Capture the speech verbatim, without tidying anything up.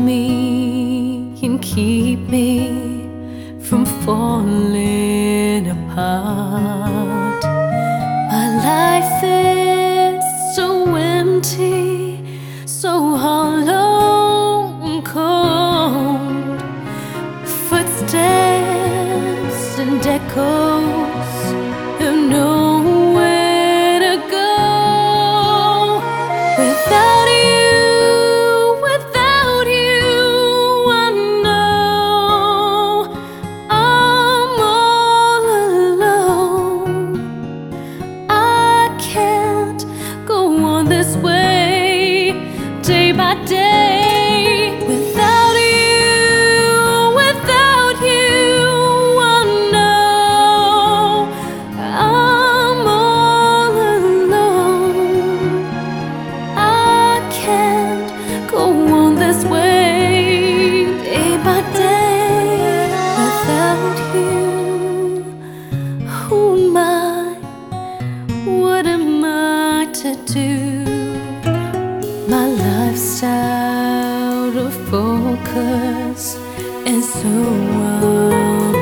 me and keep me from falling apart. My life is so empty, so hollow and cold. Footsteps and echoes have nowhere to go. Without you, without you, I know I'm all alone. I can't go on this way, day by day, without you, without you. I know I'm all alone. I can't go on this way, day by day, without you. Who am I? What am I to do? My life's out of focus and so